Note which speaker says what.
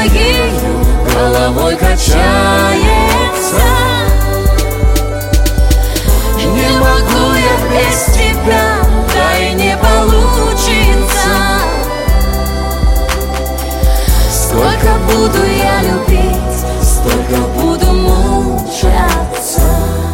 Speaker 1: моей головой качается. Не могу я без тебя, да и не получится. Сколько буду я любить, столько буду мучаться.